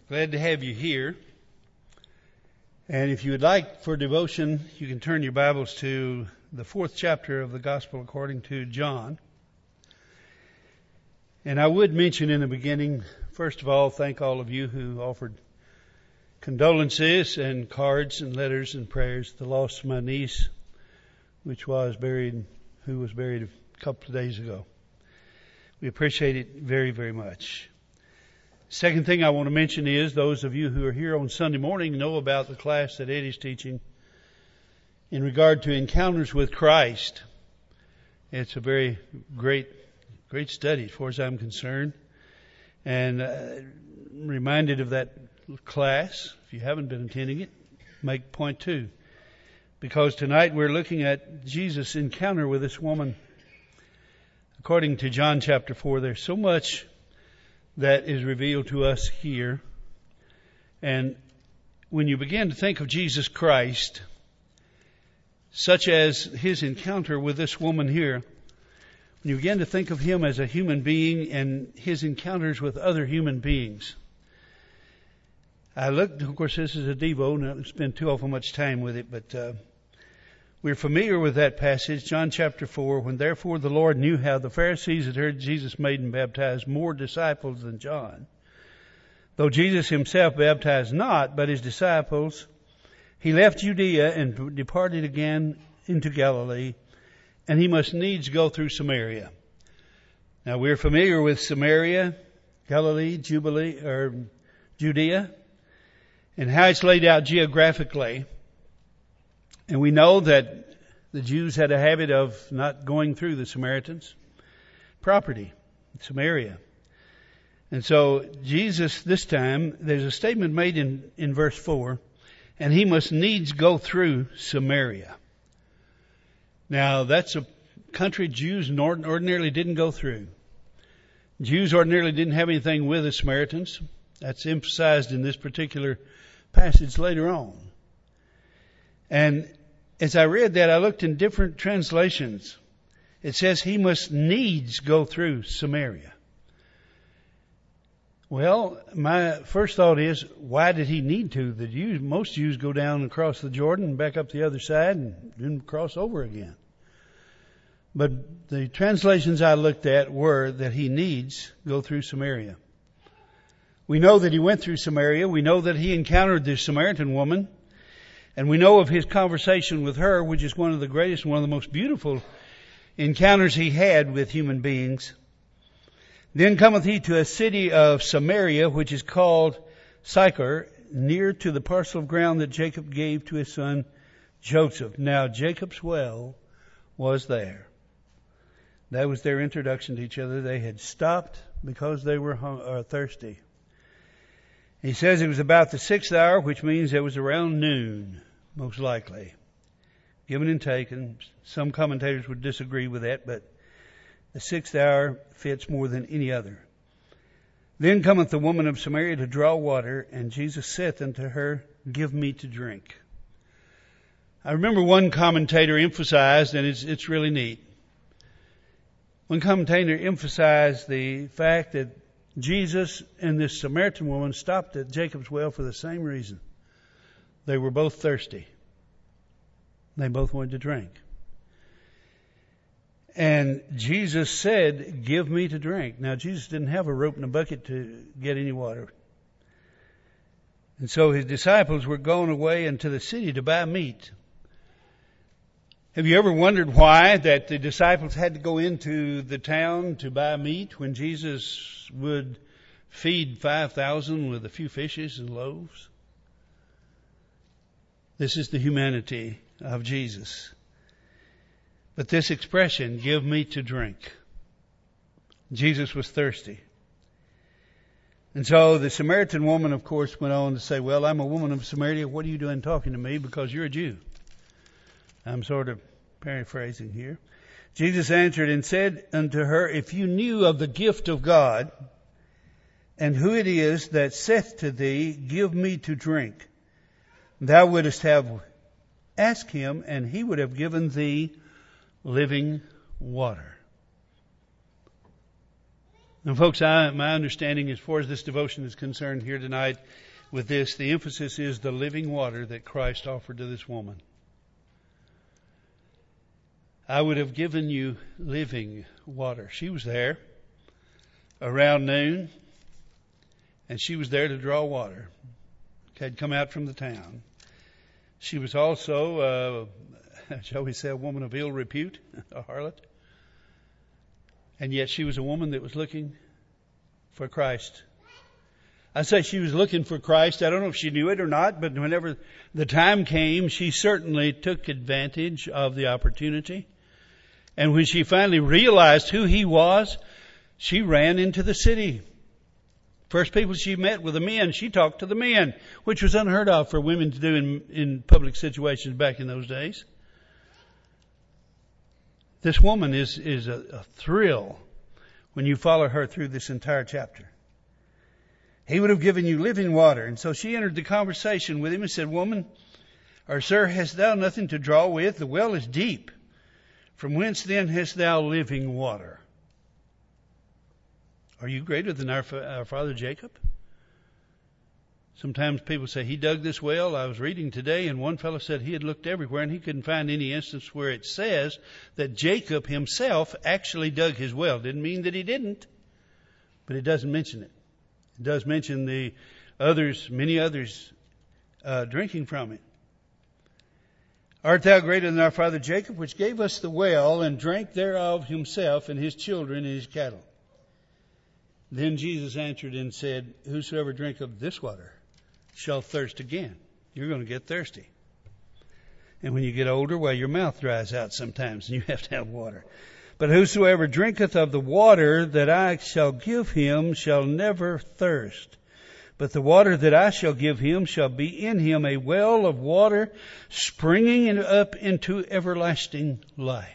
Glad to have you here. And if you would like for devotion, you can turn your Bibles to the 4th chapter of the Gospel according to John. And I would mention in the beginning, first of all, thank all of you who offered condolences and cards and letters and prayers to the loss of my niece, who was buried a couple of days ago. We appreciate it very, very much. Second thing I want to mention is those of you who are here on Sunday morning know about the class that Eddie's teaching in regard to encounters with Christ. It's a very great study as far as I'm concerned. And reminded of that class, if you haven't been attending it, make point 2. Because tonight we're looking at Jesus' encounter with this woman. According to John chapter 4, there's so much that is revealed to us here. And when you begin to think of Jesus Christ, such as his encounter with this woman here, when you begin to think of him as a human being and his encounters with other human beings, I looked, of course this is a Devo, and I don't spend too awful much time with it, but we're familiar with that passage, John chapter 4, when therefore the Lord knew how the Pharisees had heard Jesus made and baptized more disciples than John. Though Jesus himself baptized not, but his disciples, he left Judea and departed again into Galilee, and he must needs go through Samaria. Now we're familiar with Samaria, Galilee, Judea, and how it's laid out geographically. And we know that the Jews had a habit of not going through the Samaritans' property, Samaria. And so Jesus, this time, there's a statement made in verse 4, and he must needs go through Samaria. Now, that's a country Jews ordinarily didn't go through. Jews ordinarily didn't have anything with the Samaritans. That's emphasized in this particular passage later on. And as I read that, I looked in different translations. It says he must needs go through Samaria. Well, my first thought is, why did he need to? Most Jews go down across the Jordan and back up the other side and then cross over again. But the translations I looked at were that he needs go through Samaria. We know that he went through Samaria. We know that he encountered this Samaritan woman. And we know of his conversation with her, which is one of the greatest, one of the most beautiful encounters he had with human beings. Then cometh he to a city of Samaria, which is called Sychar, near to the parcel of ground that Jacob gave to his son Joseph. Now Jacob's well was there. That was their introduction to each other. They had stopped because they were thirsty. He says it was about the 6th hour, which means it was around noon, most likely. Given and taken. Some commentators would disagree with that, but the 6th hour fits more than any other. Then cometh the woman of Samaria to draw water, and Jesus saith unto her, Give me to drink. I remember one commentator emphasized, and it's really neat. One commentator emphasized the fact that Jesus and this Samaritan woman stopped at Jacob's well for the same reason. They were both thirsty. They both wanted to drink. And Jesus said, Give me to drink. Now, Jesus didn't have a rope and a bucket to get any water. And so his disciples were going away into the city to buy meat. Have you ever wondered why that the disciples had to go into the town to buy meat when Jesus would feed 5,000 with a few fishes and loaves? This is the humanity of Jesus. But this expression, give me to drink. Jesus was thirsty. And so the Samaritan woman, of course, went on to say, Well, I'm a woman of Samaria. What are you doing talking to me? Because you're a Jew. I'm sort of paraphrasing here. Jesus answered and said unto her, If you knew of the gift of God, and who it is that saith to thee, Give me to drink, thou wouldest have asked him, and he would have given thee living water. And folks, my understanding as far as this devotion is concerned here tonight with this, the emphasis is the living water that Christ offered to this woman. I would have given you living water. She was there around noon, and she was there to draw water. Had come out from the town. She was also, shall we say, a woman of ill repute, a harlot. And yet she was a woman that was looking for Christ. I say she was looking for Christ. I don't know if she knew it or not, but whenever the time came, she certainly took advantage of the opportunity. And when she finally realized who he was, she ran into the city. First people she met were the men. She talked to the men, which was unheard of for women to do in public situations back in those days. This woman is a thrill when you follow her through this entire chapter. He would have given you living water. And so she entered the conversation with him and said, Woman, or sir, hast thou nothing to draw with? The well is deep. From whence then hast thou living water? Are you greater than our father Jacob? Sometimes people say, he dug this well. I was reading today, and one fellow said he had looked everywhere, and he couldn't find any instance where it says that Jacob himself actually dug his well. Didn't mean that he didn't, but it doesn't mention it. It does mention the others, many others, drinking from it. Art thou greater than our father Jacob, which gave us the well, and drank thereof himself, and his children, and his cattle? Then Jesus answered and said, Whosoever drink of this water shall thirst again. You're going to get thirsty. And when you get older, well, your mouth dries out sometimes, and you have to have water. But whosoever drinketh of the water that I shall give him shall never thirst. But the water that I shall give him shall be in him a well of water springing up into everlasting life.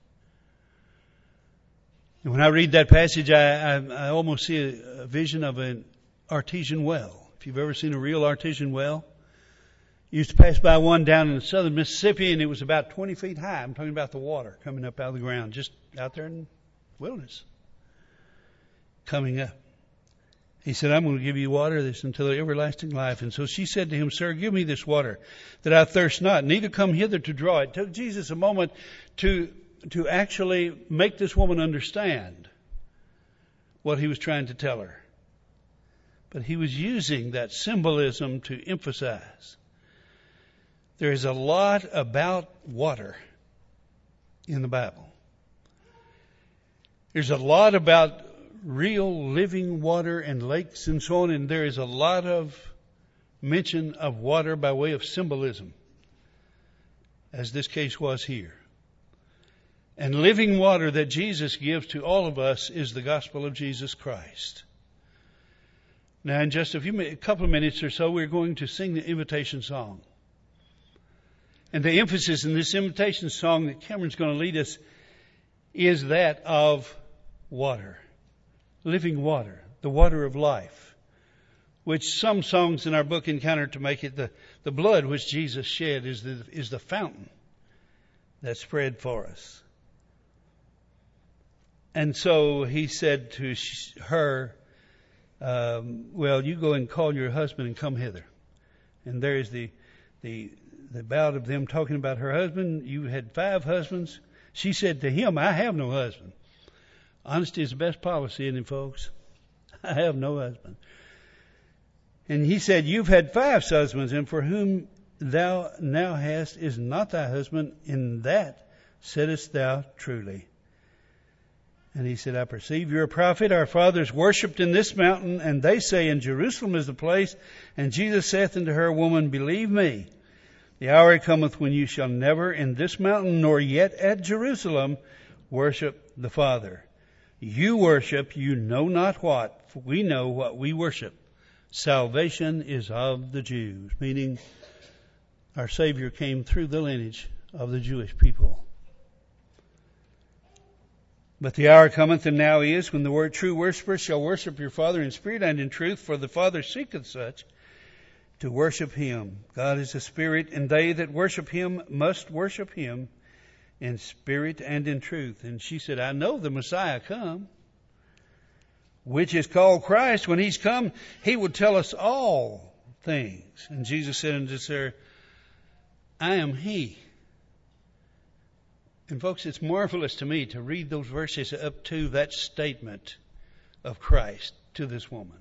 And when I read that passage, I almost see a vision of an artesian well. If you've ever seen a real artesian well, I used to pass by one down in southern Mississippi, and it was about 20 feet high. I'm talking about the water coming up out of the ground, just out there in the wilderness, coming up. He said, I'm going to give you water this until everlasting life. And so she said to him, Sir, give me this water, that I thirst not, neither come hither to draw it. It took Jesus a moment to actually make this woman understand what he was trying to tell her. But he was using that symbolism to emphasize. There is a lot about water in the Bible. There's a lot about real living water and lakes and so on, and there is a lot of mention of water by way of symbolism, as this case was here. And living water that Jesus gives to all of us is the gospel of Jesus Christ. Now, in just a couple of minutes or so, we're going to sing the invitation song. And the emphasis in this invitation song that Cameron's going to lead us is that of water. Living water, the water of life, which some songs in our book encounter to make it the blood which Jesus shed is the fountain that spread for us. And so he said to her, well, you go and call your husband and come hither. And there is the bout of them talking about her husband. You had 5 husbands. She said to him, I have no husband. Honesty is the best policy, isn't it, folks? I have no husband. And he said, You've had 5 husbands, and for whom thou now hast is not thy husband. In that saidest thou truly. And he said, I perceive you're a prophet. Our fathers worshipped in this mountain, and they say in Jerusalem is the place. And Jesus saith unto her, Woman, believe me, the hour cometh when you shall never in this mountain, nor yet at Jerusalem, worship the Father. You worship, you know not what, for we know what we worship. Salvation is of the Jews, meaning our Savior came through the lineage of the Jewish people. But the hour cometh, and now is, when the true worshippers shall worship your Father in spirit and in truth, for the Father seeketh such to worship him. God is a spirit, and they that worship him must worship him in spirit and in truth. And she said, I know the Messiah come. which is called Christ, when he's come, he will tell us all things. And Jesus said unto her, I am he. And folks, it's marvelous to me to read those verses up to that statement of Christ to this woman.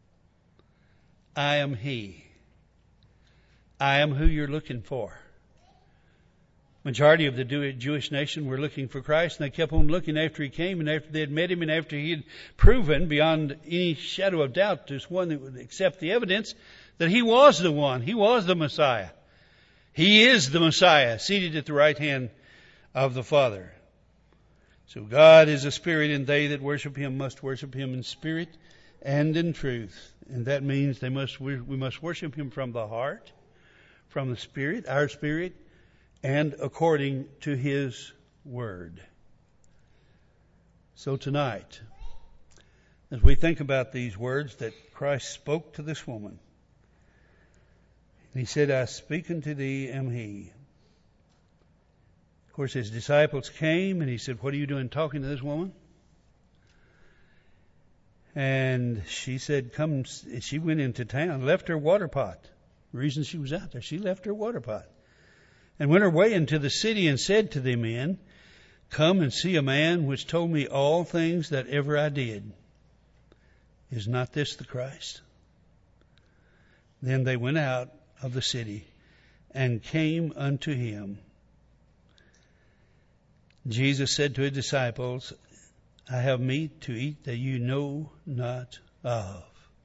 I am he. I am who you're looking for. Majority of the Jewish nation were looking for Christ, and they kept on looking after he came, and after they had met him, and after he had proven beyond any shadow of doubt to one that would accept the evidence that he was the one. He was the Messiah. He is the Messiah, seated at the right hand of the Father. So God is a spirit, and they that worship him must worship him in spirit and in truth. And that means we must worship him from the heart, from the spirit, our spirit, and according to his word. So tonight, as we think about these words that Christ spoke to this woman, he said, I speak unto thee am he. Of course, his disciples came and he said, what are you doing talking to this woman? And she said, come. She went into town, left her water pot. The reason she was out there, she left her water pot. And went her way into the city and said to the men, come and see a man which told me all things that ever I did. Is not this the Christ? Then they went out of the city and came unto him. Jesus said to his disciples, I have meat to eat that you know not of.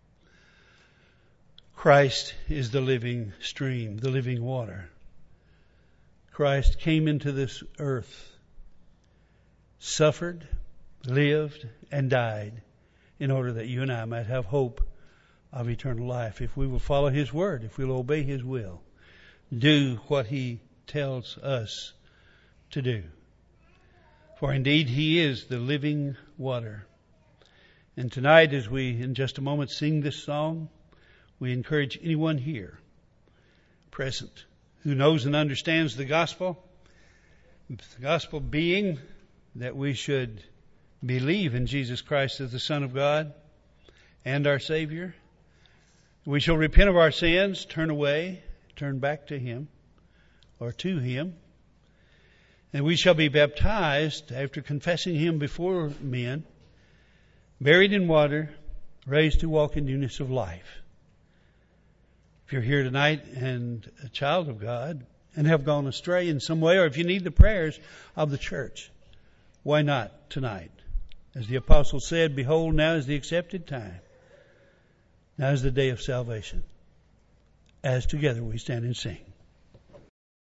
Christ is the living stream, the living water. Christ came into this earth, suffered, lived, and died in order that you and I might have hope of eternal life. If we will follow his word, if we'll obey his will, do what he tells us to do. For indeed he is the living water. And tonight, as we in just a moment sing this song, we encourage anyone here present who knows and understands the gospel being that we should believe in Jesus Christ as the Son of God and our Savior. We shall repent of our sins, turn away, turn back to him or to him. And we shall be baptized after confessing him before men, buried in water, raised to walk in newness of life. If you're here tonight and a child of God and have gone astray in some way, or if you need the prayers of the church, why not tonight? As the apostle said, behold, now is the accepted time. Now is the day of salvation. As together we stand and sing.